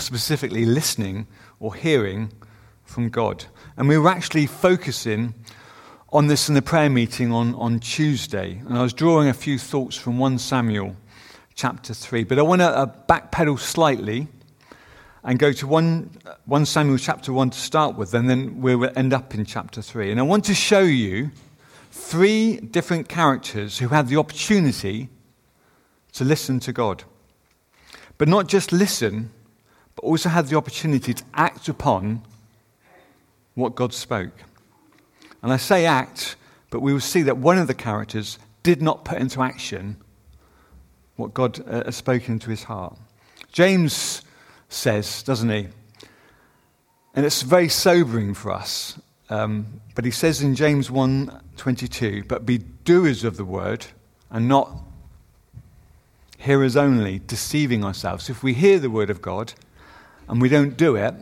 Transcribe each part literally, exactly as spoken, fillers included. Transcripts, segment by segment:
specifically listening or hearing from God. And we were actually focusing on this in the prayer meeting on, on Tuesday. And I was drawing a few thoughts from First Samuel chapter three. But I want to uh, backpedal slightly and go to one, First Samuel chapter one to start with, and then we'll end up in chapter three. And I want to show you three different characters who had the opportunity to listen to God. But not just listen, but also had the opportunity to act upon what God spoke. And I say act, but we will see that one of the characters did not put into action what God uh, has spoken to his heart. James says, doesn't he? And it's very sobering for us. Um, but he says in James one twenty-two, but be doers of the word and not hearers only, deceiving ourselves. If we hear the word of God and we don't do it,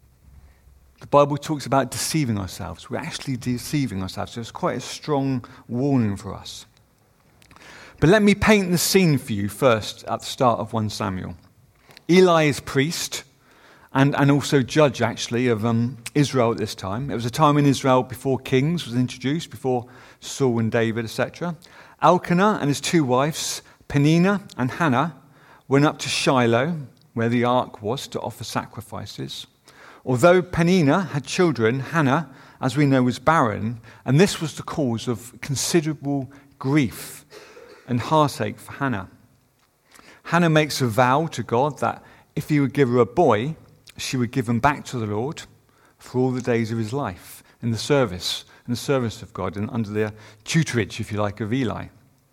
the Bible talks about deceiving ourselves. We're actually deceiving ourselves. So it's quite a strong warning for us. But let me paint the scene for you first at the start of First Samuel. Eli is priest and, and also judge, actually, of um, Israel at this time. It was a time in Israel before kings was introduced, before Saul and David, et cetera. Elkanah and his two wives, Peninnah and Hannah, went up to Shiloh, where the ark was, to offer sacrifices. Although Peninnah had children, Hannah, as we know, was barren, and this was the cause of considerable grief and heartache for Hannah. Hannah makes a vow to God that if he would give her a boy, she would give him back to the Lord for all the days of his life in the service, in the service of God, and under the tutorage, if you like, of Eli.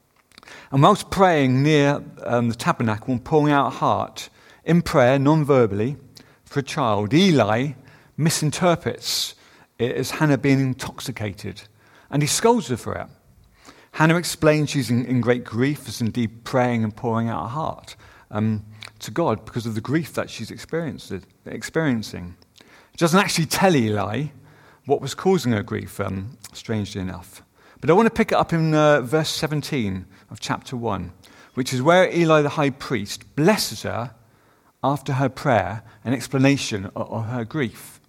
And whilst praying near um, the tabernacle and pouring out her heart in prayer, non-verbally, for a child, Eli misinterprets it as Hannah being intoxicated, and he scolds her for it. Hannah explains she's in, in great grief, as indeed praying and pouring out her heart um, to God because of the grief that she's experienced, experiencing. She doesn't actually tell Eli what was causing her grief, um, strangely enough. But I want to pick it up in uh, verse seventeen of chapter one, which is where Eli the high priest blesses her after her prayer and explanation of, of her grief.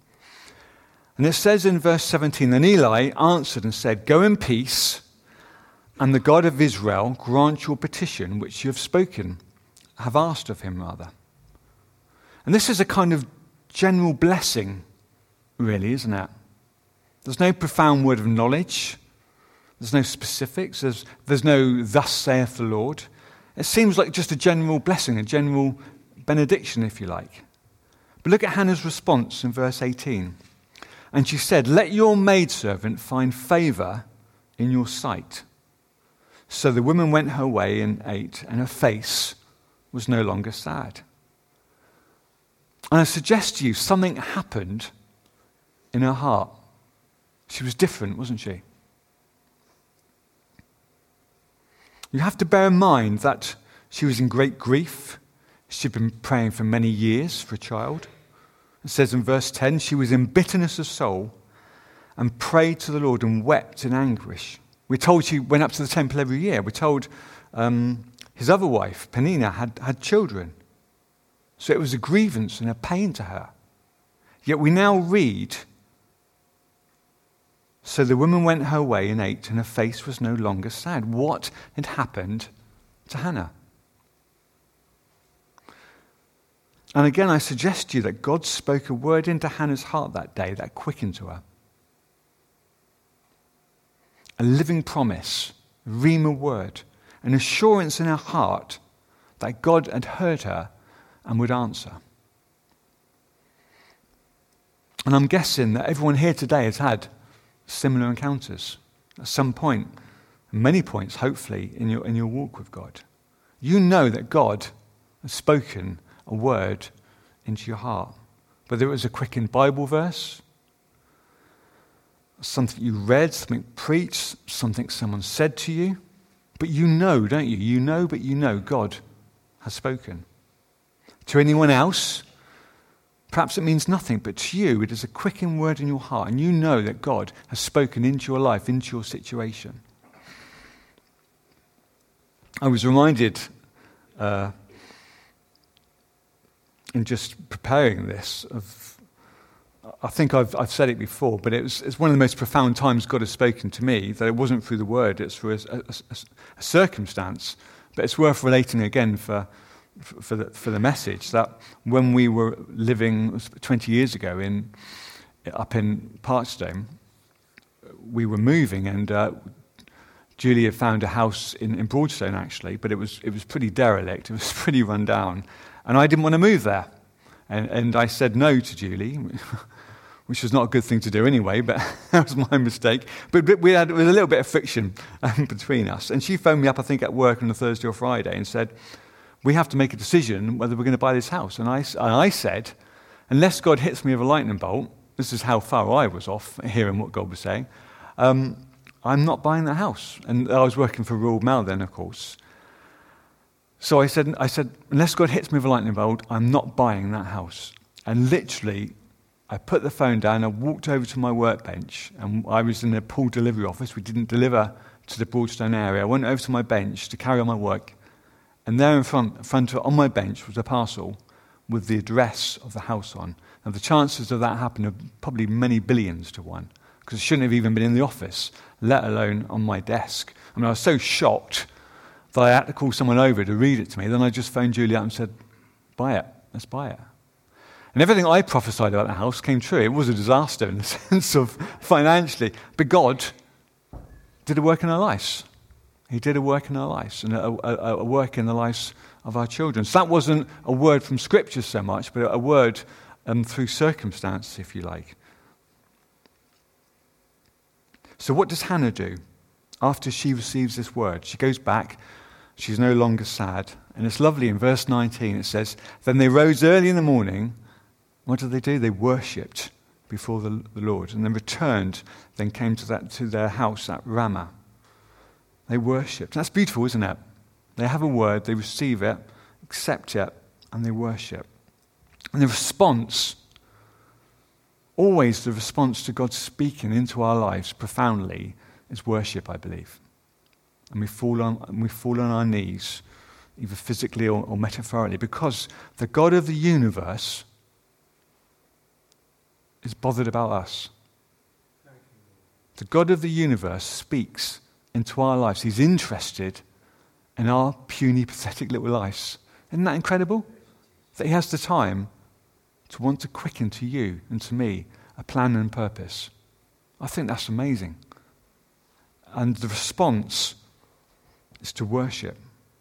And it says in verse seventeen, then Eli answered and said, go in peace, and the God of Israel grant your petition which you have spoken, have asked of him rather. And this is a kind of general blessing, really, isn't it? There's no profound word of knowledge. There's no specifics. There's, there's no thus saith the Lord. It seems like just a general blessing, a general benediction, if you like. But look at Hannah's response in verse eighteen. And she said, let your maidservant find favor in your sight. So the woman went her way and ate, and her face was no longer sad. And I suggest to you something happened in her heart. She was different, wasn't she? You have to bear in mind that she was in great grief. She'd been praying for many years for a child. It says in verse ten, she was in bitterness of soul and prayed to the Lord and wept in anguish. We're told she went up to the temple every year. We're told um, his other wife, Peninnah, had, had children. So it was a grievance and a pain to her. Yet we now read, so the woman went her way and ate, and her face was no longer sad. What had happened to Hannah? And again, I suggest to you that God spoke a word into Hannah's heart that day that quickened to her. A living promise, a rhema word, an assurance in her heart that God had heard her and would answer. And I'm guessing that everyone here today has had similar encounters at some point, many points, hopefully, in your, in your walk with God. You know that God has spoken a word into your heart. Whether it was a quickened Bible verse, something you read, something preached, something someone said to you. But you know, don't you? You know, but you know God has spoken. To anyone else, perhaps it means nothing, but to you it is a quickened word in your heart, and you know that God has spoken into your life, into your situation. I was reminded uh, in just preparing this, of, I think I've, I've said it before, but it was, it's one of the most profound times God has spoken to me, that it wasn't through the word, it's through a, a, a, a circumstance. But it's worth relating again for, for, the, for the message, that when we were living twenty years ago in up in Parkstone, we were moving, and uh, Julie had found a house in, in Broadstone, actually, but it was it was pretty derelict, it was pretty run down, and I didn't want to move there. And, and I said no to Julie, which was not a good thing to do anyway, but that was my mistake. But, but we had there was a little bit of friction um, between us. And she phoned me up, I think, at work on a Thursday or Friday and said, we have to make a decision whether we're going to buy this house. And I, and I said, unless God hits me with a lightning bolt, this is how far I was off hearing what God was saying, um, I'm not buying that house. And I was working for Royal Mail then, of course. So I said, I said, unless God hits me with a lightning bolt, I'm not buying that house. And literally, I put the phone down, I walked over to my workbench, and I was in a pool delivery office. We didn't deliver to the Broadstone area. I went over to my bench to carry on my work, and there in front, front of, on my bench was a parcel with the address of the house on. Now, the chances of that happening are probably many billions to one, because it shouldn't have even been in the office, let alone on my desk. I mean, I was so shocked that I had to call someone over to read it to me. Then I just phoned Julie up and said, buy it, let's buy it. And everything I prophesied about the house came true. It was a disaster in the sense of financially. But God did a work in our lives. He did a work in our lives, and a, a, a work in the lives of our children. So that wasn't a word from Scripture so much, but a word um, through circumstance, if you like. So what does Hannah do after she receives this word? She goes back. She's no longer sad. And it's lovely in verse nineteen. It says, then they rose early in the morning. What did they do? They worshipped before the, the Lord, and then returned, then came to that to their house at Ramah. They worshipped. That's beautiful, isn't it? They have a word, they receive it, accept it, and they worship. And the response, always the response to God speaking into our lives profoundly, is worship, I believe. And we fall on, and we fall on our knees, either physically or, or metaphorically, because the God of the universe is bothered about us. The God of the universe speaks into our lives. He's interested in our puny, pathetic little lives. Isn't that incredible? That he has the time to want to quicken to you and to me a plan and purpose. I think that's amazing. And the response is to worship.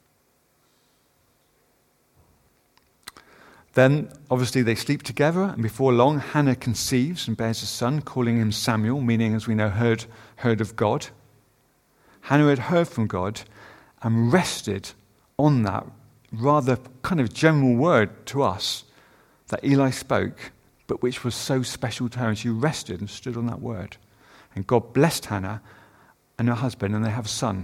Then, obviously, they sleep together, and before long, Hannah conceives and bears a son, calling him Samuel, meaning, as we know, heard, heard of God. Hannah had heard from God and rested on that rather kind of general word to us that Eli spoke, but which was so special to her, and she rested and stood on that word. And God blessed Hannah and her husband, and they have a son.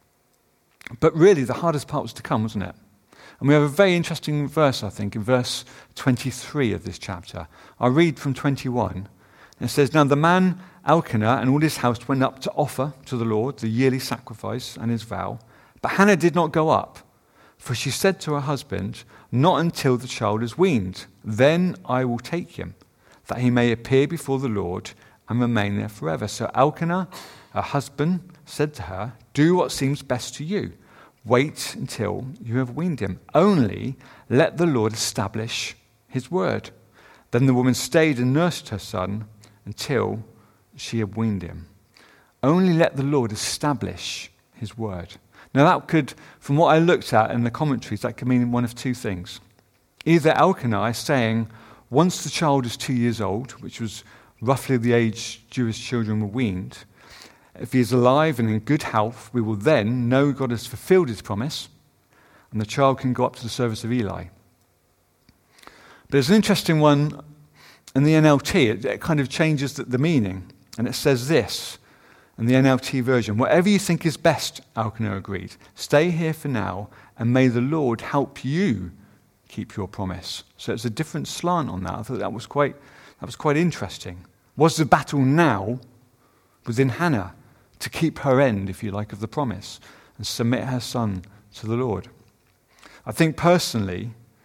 But really, the hardest part was to come, wasn't it? And we have a very interesting verse, I think, in verse twenty-three of this chapter. I'll read from twenty-one. It says, now the man Elkanah and all his house went up to offer to the Lord the yearly sacrifice and his vow. But Hannah did not go up, for she said to her husband, not until the child is weaned. Then I will take him, that he may appear before the Lord and remain there forever. So Elkanah, her husband, said to her, do what seems best to you. Wait until you have weaned him. Only let the Lord establish his word. Then the woman stayed and nursed her son until she had weaned him. Only let the Lord establish his word. Now that could, from what I looked at in the commentaries, that could mean one of two things. Either Elkanah is saying, once the child is two years old, which was roughly the age Jewish children were weaned, if he is alive and in good health, we will then know God has fulfilled his promise, and the child can go up to the service of Eli. But there's an interesting one in the N L T. It, it kind of changes the, the meaning, and it says this in the N L T version: whatever you think is best, Elkanah agreed. Stay here for now, and may the Lord help you keep your promise. So it's a different slant on that. I thought that was quite that was quite interesting. Was the battle now within Hannah to keep her end, if you like, of the promise and submit her son to the Lord? I think personally,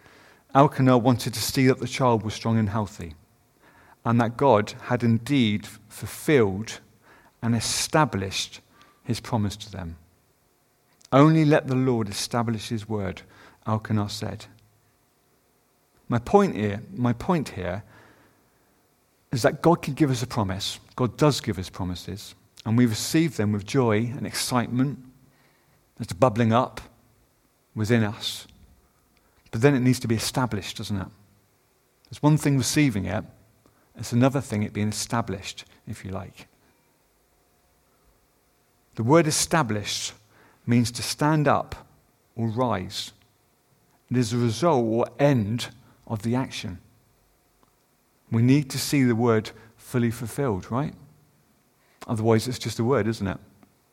Elkanah wanted to see that the child was strong and healthy, and that God had indeed fulfilled and established his promise to them. Only let the Lord establish his word, Elkanah said. My point here, my point here is that God can give us a promise. God does give us promises, and we receive them with joy and excitement that's bubbling up within us. But then it needs to be established, doesn't it? There's one thing receiving it, it's another thing it being established, if you like. The word established means to stand up or rise. It is the result or end of the action. We need to see the word fully fulfilled, right? Otherwise it's just a word, isn't it?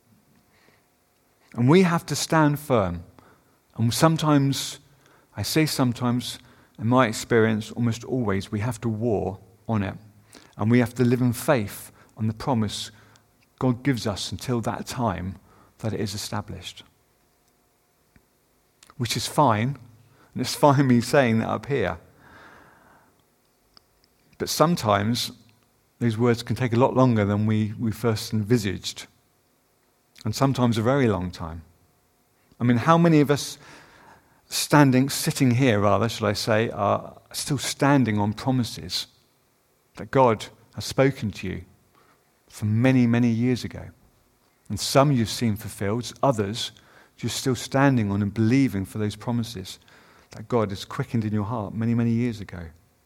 And we have to stand firm. And sometimes, I say sometimes, in my experience, almost always, we have to war on it. And we have to live in faith on the promise God gives us until that time that it is established. Which is fine, and it's fine me saying that up here. But sometimes those words can take a lot longer than we, we first envisaged. And sometimes a very long time. I mean, how many of us standing, sitting here rather, shall I say, are still standing on promises that God has spoken to you from many, many years ago? And some you've seen fulfilled, others you're still standing on and believing for those promises that God has quickened in your heart many, many years ago.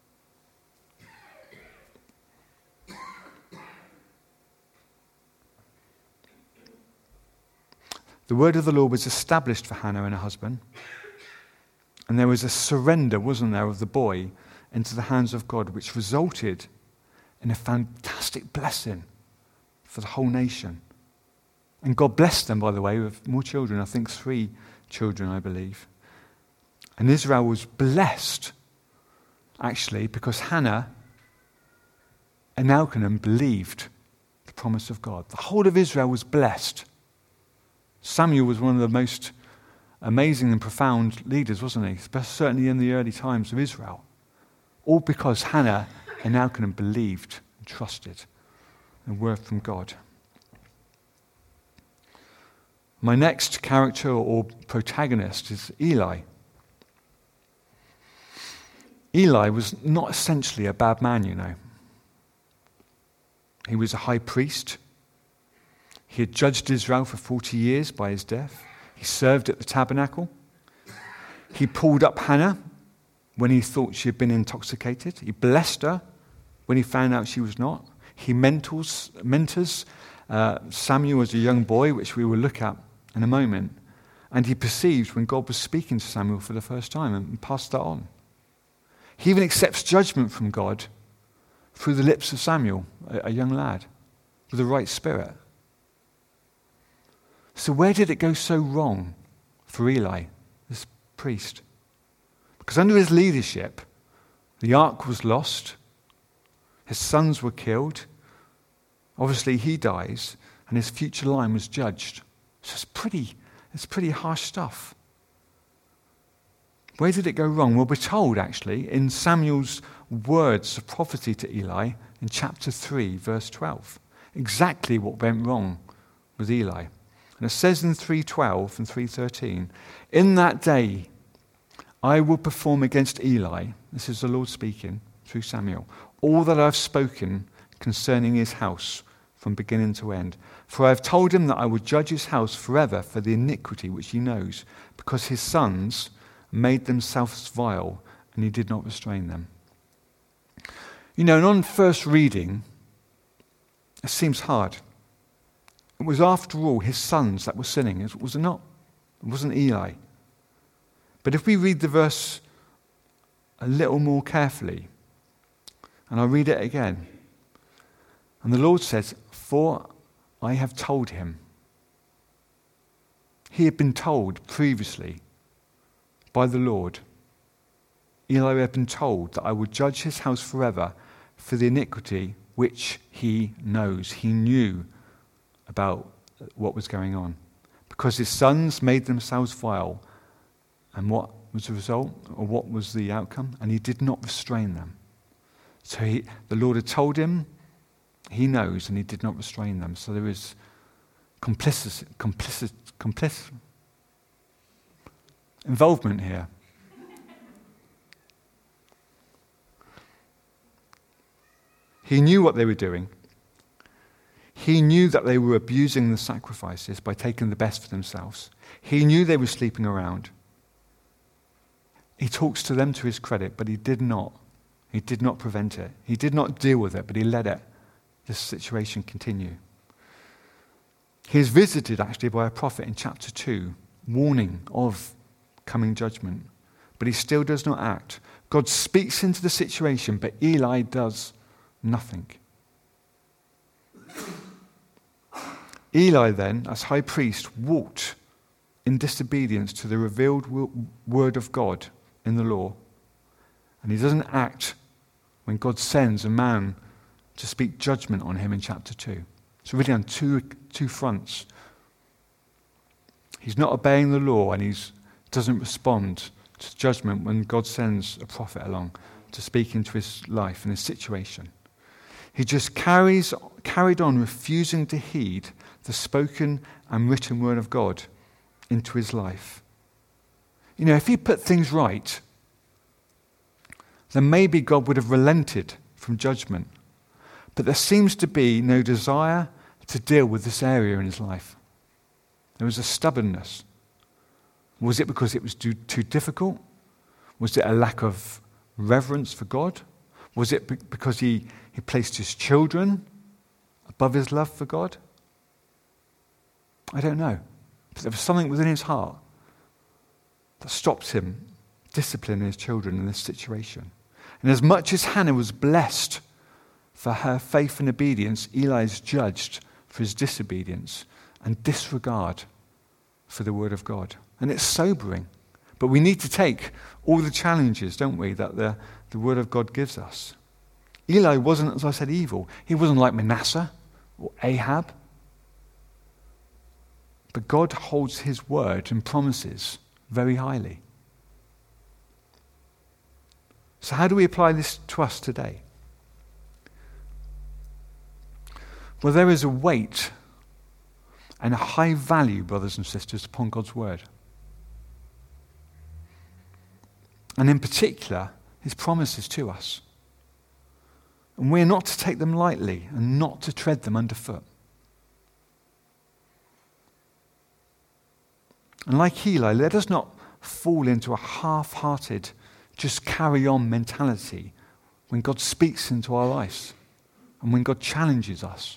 The word of the Lord was established for Hannah and her husband. And there was a surrender, wasn't there, of the boy into the hands of God, which resulted in a fantastic blessing for the whole nation. And God blessed them, by the way, with more children. I think three children, I believe. And Israel was blessed, actually, because Hannah and Elkanah believed the promise of God. The whole of Israel was blessed. Samuel was one of the most amazing and profound leaders, wasn't he? Certainly in the early times of Israel. All because Hannah and Elkanah believed and trusted the word from God. My next character or protagonist is Eli. Eli was not essentially a bad man, you know. He was a high priest. He had judged Israel for forty years by his death. He served at the tabernacle. He pulled up Hannah when he thought she had been intoxicated. He blessed her when he found out she was not. He mentors, mentors uh, Samuel as a young boy, which we will look at in a moment. And he perceived when God was speaking to Samuel for the first time and passed that on. He even accepts judgment from God through the lips of Samuel, a, a young lad, with the right spirit. So where did it go so wrong for Eli, this priest? Because under his leadership, the ark was lost, his sons were killed, obviously he dies, and his future line was judged. So it's pretty, it's pretty harsh stuff. Where did it go wrong? Well, we're told, actually, in Samuel's words of prophecy to Eli, in chapter three, verse twelve, exactly what went wrong with Eli. And it says in three twelve and three thirteen, in that day I will perform against Eli, this is the Lord speaking through Samuel, all that I have spoken concerning his house from beginning to end. For I have told him that I will judge his house forever for the iniquity which he knows, because his sons made themselves vile, and he did not restrain them. You know, and on first reading, it seems hard. It was, after all, his sons that were sinning, was it not? It wasn't Eli. But if we read the verse a little more carefully, and I read it again, and the Lord says, for I have told him. He had been told previously by the Lord. Eli had been told that I would judge his house forever for the iniquity which he knows. He knew about what was going on. Because his sons made themselves vile. And what was the result, or what was the outcome, and he did not restrain them. So he, the Lord had told him, he knows, and he did not restrain them. So there is complicit, complicit, complicit involvement here. He knew what they were doing. He knew that they were abusing the sacrifices by taking the best for themselves. He knew they were sleeping around. He talks to them to his credit, but he did not. He did not prevent it. He did not deal with it, but he let it, this situation continue. He is visited actually by a prophet in chapter two, warning of coming judgment. But he still does not act. God speaks into the situation, but Eli does nothing. Eli then, as high priest, walked in disobedience to the revealed word of God in the law. And he doesn't act when God sends a man to speak judgment on him in chapter two. So really on two, two fronts. He's not obeying the law, and he doesn't respond to judgment when God sends a prophet along to speak into his life and his situation. He just carries, carried on refusing to heed the spoken and written word of God into his life. You know, if he put things right, then maybe God would have relented from judgment. But there seems to be no desire to deal with this area in his life. There was a stubbornness. Was it because it was too, too difficult? Was it a lack of reverence for God? Was it be- because he, he placed his children above his love for God? I don't know. But there was something within his heart that stopped him disciplining his children in this situation. And as much as Hannah was blessed for her faith and obedience, Eli is judged for his disobedience and disregard for the word of God. And it's sobering. But we need to take all the challenges, don't we, that the, the word of God gives us. Eli wasn't, as I said, evil. He wasn't like Manasseh or Ahab. But God holds his word and promises very highly. So how do we apply this to us today? Well, there is a weight and a high value, brothers and sisters, upon God's word. And in particular, his promises to us. And we're not to take them lightly and not to tread them underfoot. And like Eli, let us not fall into a half-hearted, just carry on mentality when God speaks into our lives and when God challenges us.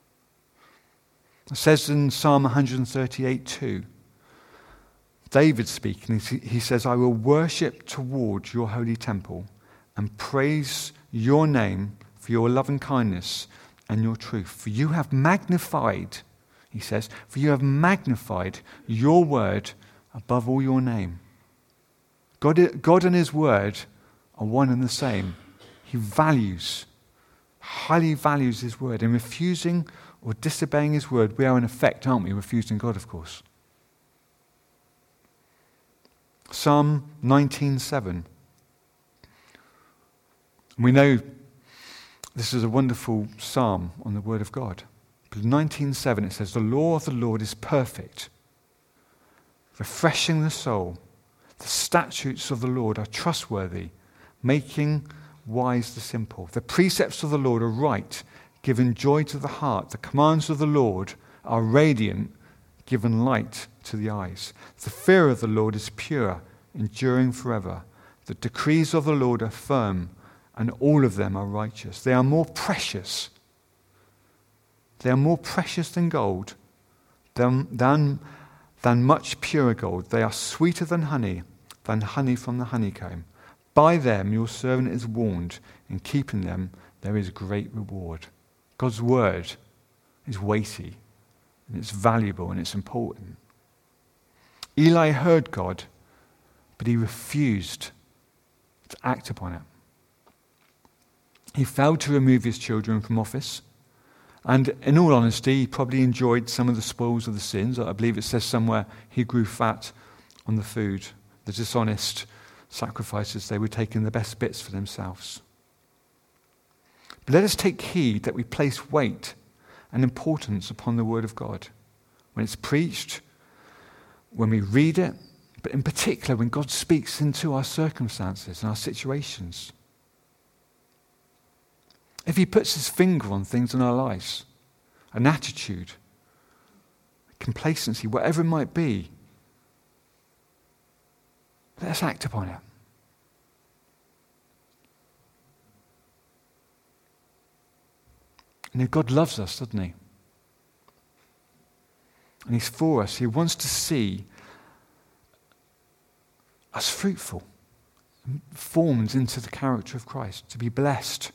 It says in Psalm one thirty-eight two, David speaking, he says, I will worship towards your holy temple and praise your name for your loving kindness and your truth. For you have magnified, he says, for you have magnified your word above all your name. God, God and his word are one and the same. He values, highly values his word. In refusing or disobeying his word, we are in effect, aren't we, refusing God, of course. Psalm nineteen seven. We know this is a wonderful psalm on the word of God. But nineteen seven it says, the law of the Lord is perfect, refreshing the soul. The statutes of the Lord are trustworthy, making wise the simple. The precepts of the Lord are right, giving joy to the heart. The commands of the Lord are radiant, giving light to the eyes. The fear of the Lord is pure, enduring forever. The decrees of the Lord are firm, and all of them are righteous. They are more precious. They are more precious than gold, than, than, than much purer gold. They are sweeter than honey, than honey from the honeycomb. By them your servant is warned. In keeping them there is great reward. God's word is weighty, and it's valuable, and it's important. Eli heard God, but he refused to act upon it. He failed to remove his children from office. And in all honesty, he probably enjoyed some of the spoils of the sins. I believe it says somewhere he grew fat on the food the dishonest sacrifices. They were taking the best bits for themselves. But let us take heed that we place weight and importance upon the word of God. When it's preached, when we read it, but in particular when God speaks into our circumstances and our situations. If he puts his finger on things in our lives, an attitude, complacency, whatever it might be, let us act upon it. You know, God loves us, doesn't he? And he's for us. He wants to see us fruitful, formed into the character of Christ, to be blessed.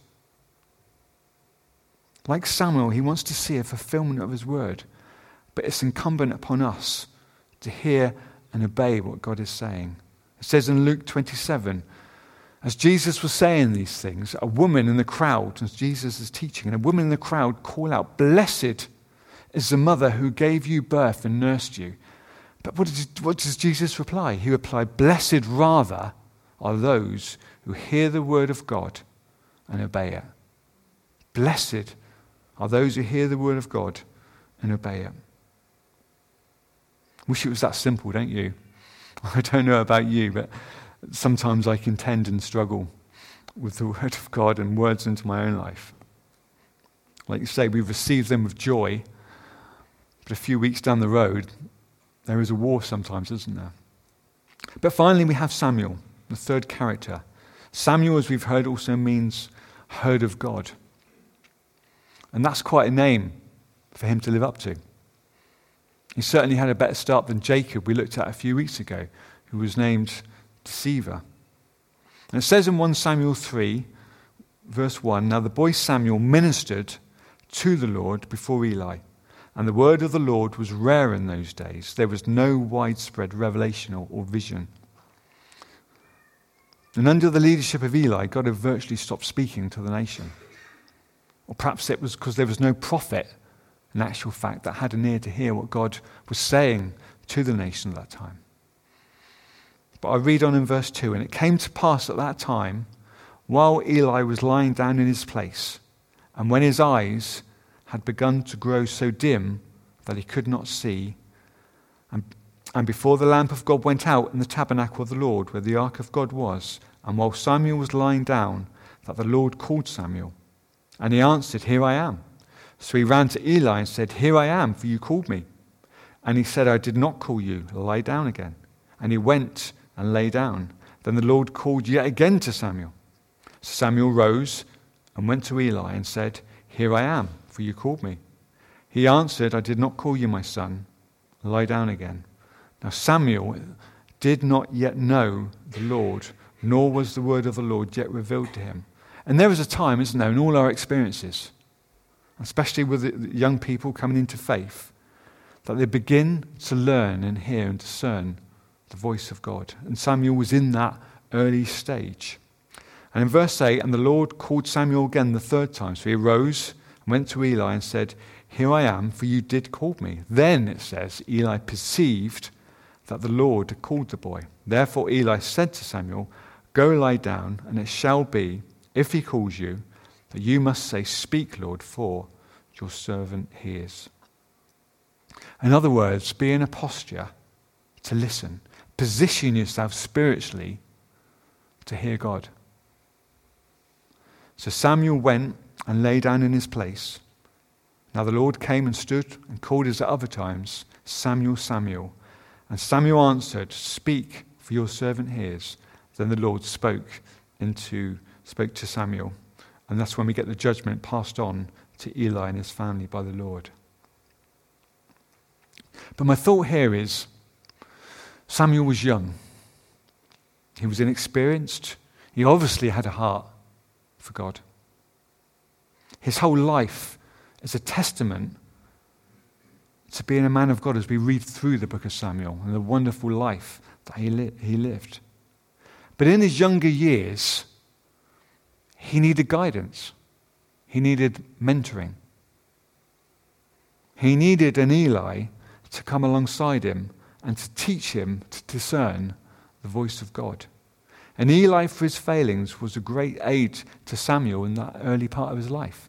Like Samuel, he wants to see a fulfillment of his word, but it's incumbent upon us to hear and obey what God is saying. It says in Luke twenty-seven, as Jesus was saying these things, a woman in the crowd, as Jesus is teaching, and a woman in the crowd called out, "Blessed is the mother who gave you birth and nursed you." But what does, what does Jesus reply? He replied, "Blessed rather are those who hear the word of God and obey it." Blessed are those who hear the word of God and obey it. Wish it was that simple, don't you? I don't know about you, but sometimes I contend and struggle with the word of God and words into my own life. Like you say, we receive them with joy, but a few weeks down the road, there is a war sometimes, isn't there? But finally, we have Samuel, the third character. Samuel, as we've heard, also means heard of God. And that's quite a name for him to live up to. He certainly had a better start than Jacob, we looked at a few weeks ago, who was named Deceiver. And it says in First Samuel three, verse one, "Now the boy Samuel ministered to the Lord before Eli, and the word of the Lord was rare in those days. There was no widespread revelation or, or vision." And under the leadership of Eli, God had virtually stopped speaking to the nation. Or perhaps it was because there was no prophet, in actual fact, that had an ear to hear what God was saying to the nation at that time. But I read on in verse two, "And it came to pass at that time, while Eli was lying down in his place, and when his eyes had begun to grow so dim that he could not see, and, and before the lamp of God went out in the tabernacle of the Lord, where the ark of God was, and while Samuel was lying down, that the Lord called Samuel. And he answered, 'Here I am.' So he ran to Eli and said, 'Here I am, for you called me.' And he said, 'I did not call you. Lie down again.' And he went and lay down. Then the Lord called yet again to Samuel. So Samuel rose and went to Eli and said, 'Here I am, for you called me.' He answered, 'I did not call you, my son. Lie down again.' Now Samuel did not yet know the Lord, nor was the word of the Lord yet revealed to him." And there is a time, isn't there, in all our experiences, especially with the young people coming into faith, that they begin to learn and hear and discern the voice of God. And Samuel was in that early stage. And in verse eight, "And the Lord called Samuel again the third time. So he arose and went to Eli and said, 'Here I am, for you did call me.' Then," it says, "Eli perceived that the Lord had called the boy. Therefore Eli said to Samuel, 'Go lie down, and it shall be, if he calls you, that you must say, Speak, Lord, for your servant hears.'" In other words, be in a posture to listen. Position yourself spiritually to hear God. So Samuel went and lay down in his place. Now the Lord came and stood and called as at other times, "Samuel, Samuel." And Samuel answered, "Speak, for your servant hears." Then the Lord spoke into spoke to Samuel. And that's when we get the judgment passed on to Eli and his family by the Lord. But my thought here is, Samuel was young. He was inexperienced. He obviously had a heart for God. His whole life is a testament to being a man of God as we read through the book of Samuel and the wonderful life that he, li- he lived. But in his younger years, he needed guidance. He needed mentoring. He needed an Eli to come alongside him and to teach him to discern the voice of God. And Eli, for his failings, was a great aid to Samuel in that early part of his life.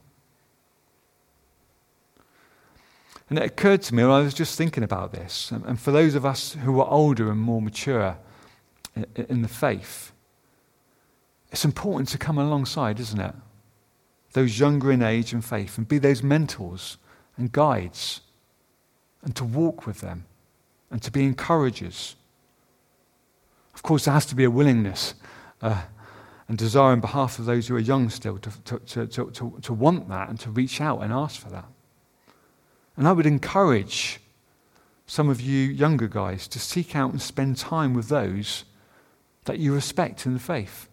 And it occurred to me when I was just thinking about this, and for those of us who are older and more mature in the faith, it's important to come alongside, isn't it? Those younger in age and faith, and be those mentors and guides, and to walk with them, and to be encouragers. Of course, there has to be a willingness uh, and desire on behalf of those who are young still to, to, to, to, to, to want that and to reach out and ask for that. And I would encourage some of you younger guys to seek out and spend time with those that you respect in the faith.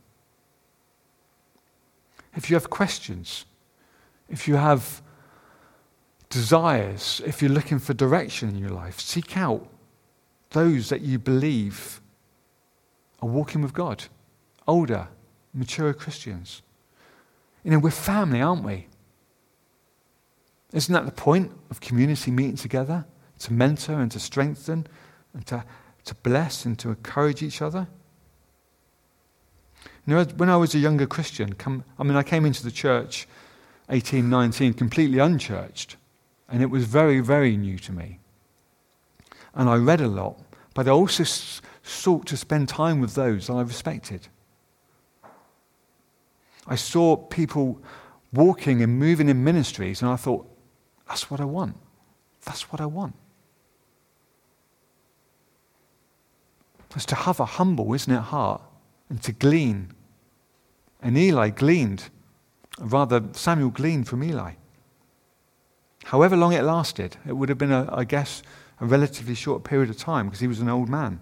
If you have questions, if you have desires, if you're looking for direction in your life, seek out those that you believe are walking with God, older, mature Christians. You know, we're family, aren't we? Isn't that the point of community meeting together? To mentor and to strengthen and to, to bless and to encourage each other? You know, when I was a younger Christian, come, I mean, I came into the church eighteen, nineteen, completely unchurched, and it was very, very new to me. And I read a lot, but I also s- sought to spend time with those that I respected. I saw people walking and moving in ministries, and I thought, that's what I want. That's what I want. It's to have a humble, isn't it, heart, and to glean. And Eli gleaned, rather Samuel gleaned from Eli. However long it lasted, it would have been, a, I guess, a relatively short period of time because he was an old man.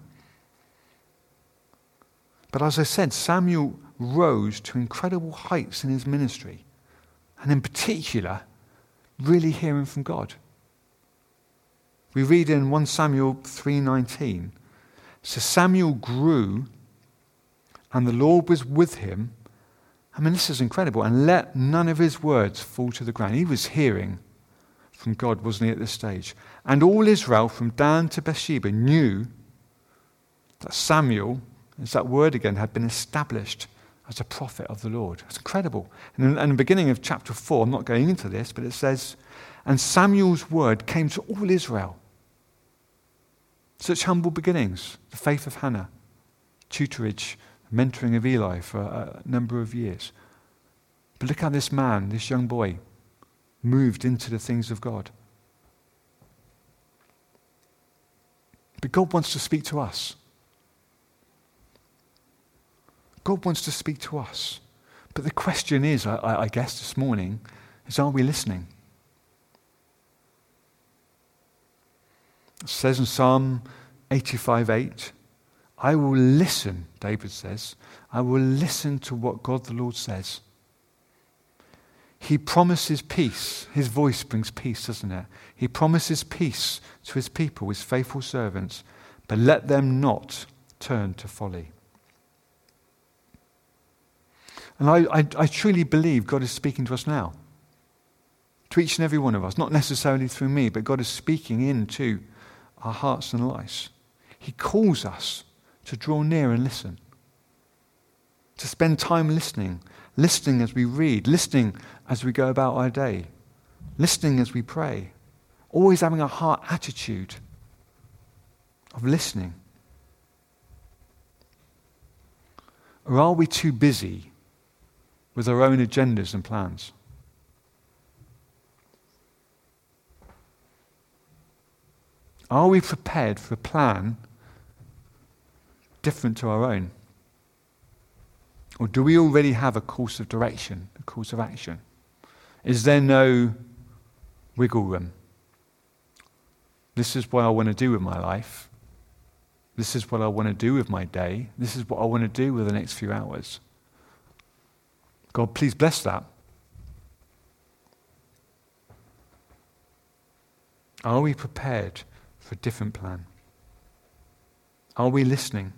But as I said, Samuel rose to incredible heights in his ministry, and in particular, really hearing from God. We read in First Samuel three nineteen, so Samuel grew, and the Lord was with him. I mean, this is incredible. And let none of his words fall to the ground. He was hearing from God, wasn't he, at this stage? And all Israel, from Dan to Bathsheba, knew that Samuel, is that word again, had been established as a prophet of the Lord. It's incredible. And in, in the beginning of chapter four, I'm not going into this, but it says, and Samuel's word came to all Israel. Such humble beginnings, the faith of Hannah, tutorage, mentoring of Eli for a number of years. But look how this man, this young boy, moved into the things of God. But God wants to speak to us. God wants to speak to us. But the question is, I, I guess this morning, is are we listening? It says in Psalm eighty-five eight, I will listen, David says, I will listen to what God the Lord says. He promises peace. His voice brings peace, doesn't it? He promises peace to his people, his faithful servants, but let them not turn to folly. And I, I, I truly believe God is speaking to us now. To each and every one of us. Not necessarily through me, but God is speaking into our hearts and lives. He calls us to draw near and listen. To spend time listening. Listening as we read. Listening as we go about our day. Listening as we pray. Always having a heart attitude of listening. Or are we too busy with our own agendas and plans? Are we prepared for a plan different to our own? Or do we already have a course of direction, a course of action? Is there no wiggle room? This is what I want to do with my life. This is what I want to do with my day. This is what I want to do with the next few hours. God, please bless that. Are we prepared for a different plan? Are we listening?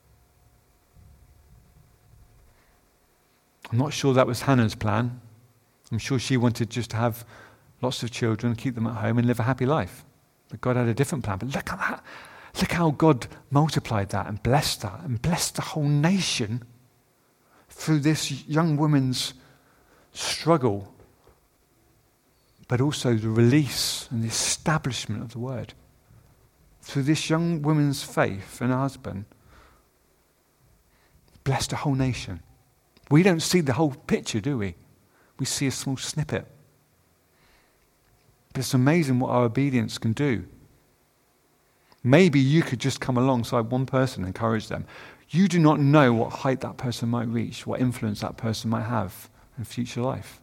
I'm not sure that was Hannah's plan. I'm sure she wanted just to have lots of children, keep them at home and live a happy life. But God had a different plan. But look at that. Look how God multiplied that and blessed that and blessed the whole nation through this young woman's struggle, but also the release and the establishment of the word. Through this young woman's faith and husband, blessed a whole nation. We don't see the whole picture, do we? We see a small snippet. But it's amazing what our obedience can do. Maybe you could just come alongside one person and encourage them. You do not know what height that person might reach, what influence that person might have in future life.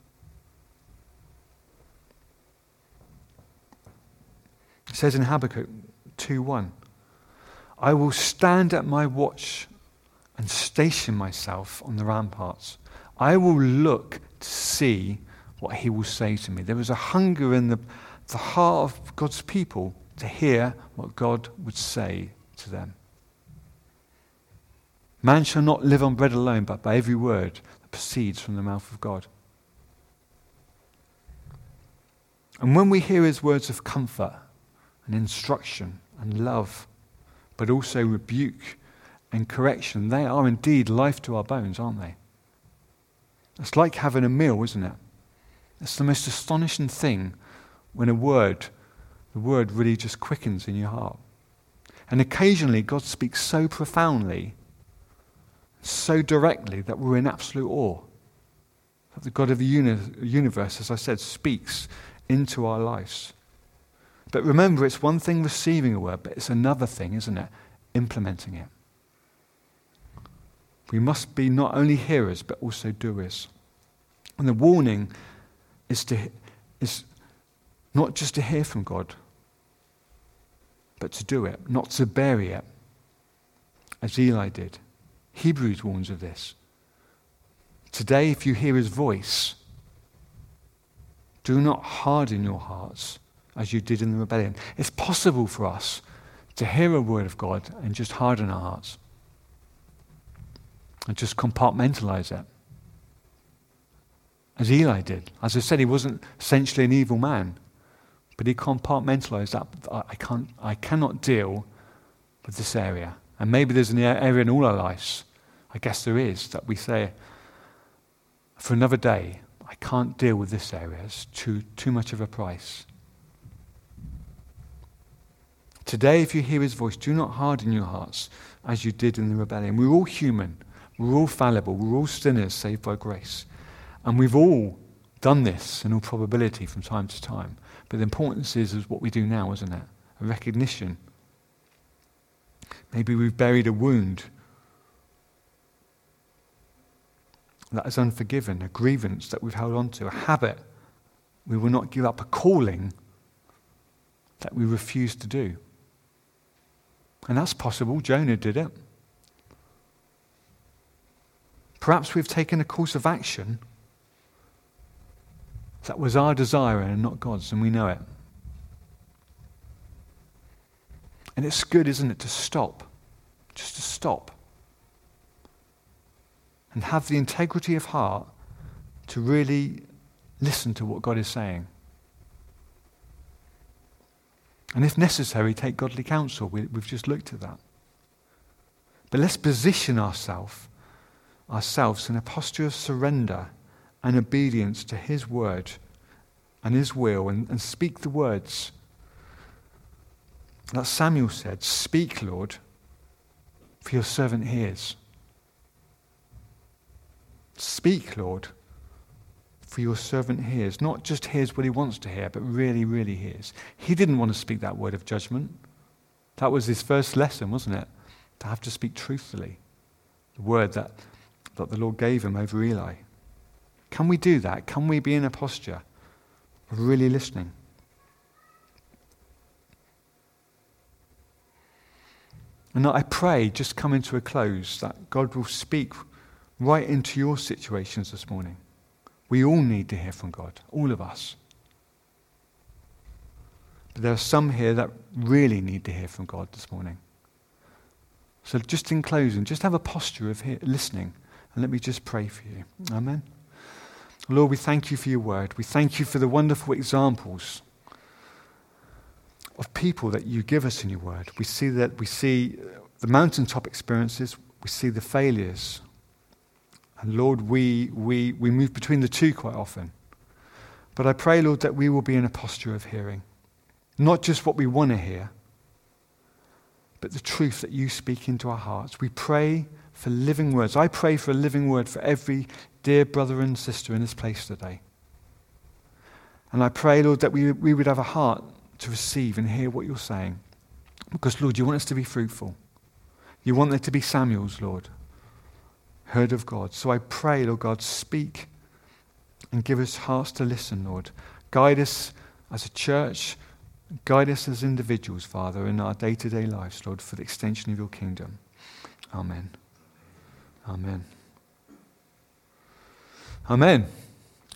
It says in Habakkuk two one, I will stand at my watch and station myself on the ramparts. I will look to see what he will say to me. There was a hunger in the, the heart of God's people to hear what God would say to them. Man shall not live on bread alone, but by every word that proceeds from the mouth of God. And when we hear his words of comfort and instruction and love, but also rebuke and correction, they are indeed life to our bones, aren't they? It's like having a meal, isn't it? It's the most astonishing thing when a word, the word really just quickens in your heart. And occasionally God speaks so profoundly, so directly, that we're in absolute awe. That the God of the uni- universe, as I said, speaks into our lives. But remember, it's one thing receiving a word, but it's another thing, isn't it? Implementing it. We must be not only hearers, but also doers. And the warning is to is not just to hear from God, but to do it, not to bury it, as Eli did. Hebrews warns of this. Today, if you hear his voice, do not harden your hearts as you did in the rebellion. It's possible for us to hear a word of God and just harden our hearts and just compartmentalize it, as Eli did. As I said, he wasn't essentially an evil man, but he compartmentalized that. I can't, I cannot deal with this area. And maybe there's an area in all our lives, I guess there is, that we say, for another day, I can't deal with this area. It's too, too much of a price. Today, if you hear his voice, do not harden your hearts as you did in the rebellion. We're all human. We're all fallible. We're all sinners saved by grace. And we've all done this in all probability from time to time. But the importance is, is what we do now, isn't it? A recognition. Maybe we've buried a wound that is unforgiven, a grievance that we've held on to, a habit we will not give up, a calling that we refuse to do. And that's possible. Jonah did it. Perhaps we've taken a course of action that was our desire and not God's, and we know it. And it's good, isn't it, to stop, just to stop, and have the integrity of heart to really listen to what God is saying. And if necessary, take godly counsel. We, we've just looked at that. But let's position ourselves ourselves in a posture of surrender and obedience to his word and his will, and, and speak the words that Samuel said, "Speak, Lord, for your servant hears." Speak, Lord, for your servant hears. Not just hears what he wants to hear, but really, really hears. He didn't want to speak that word of judgment. That was his first lesson, wasn't it? To have to speak truthfully. The word that, that the Lord gave him over Eli. Can we do that? Can we be in a posture of really listening? And I pray, just coming to a close, that God will speak right into your situations this morning. We all need to hear from God, all of us. But there are some here that really need to hear from God this morning. So just in closing, just have a posture of hear, listening, and let me just pray for you. Amen. Lord, we thank you for your word. We thank you for the wonderful examples of people that you give us in your word. We see that we see the mountaintop experiences, we see the failures. And Lord, we, we, we move between the two quite often. But I pray, Lord, that we will be in a posture of hearing. Not just what we want to hear, but the truth that you speak into our hearts. We pray for living words. I pray for a living word for every dear brother and sister in this place today. And I pray, Lord, that we, we would have a heart to receive and hear what you're saying. Because, Lord, you want us to be fruitful. You want there to be Samuels, Lord, heard of God. So I pray, Lord God, speak and give us hearts to listen, Lord. Guide us as a church. Guide us as individuals, Father, in our day-to-day lives, Lord, for the extension of your kingdom. Amen. Amen. Amen.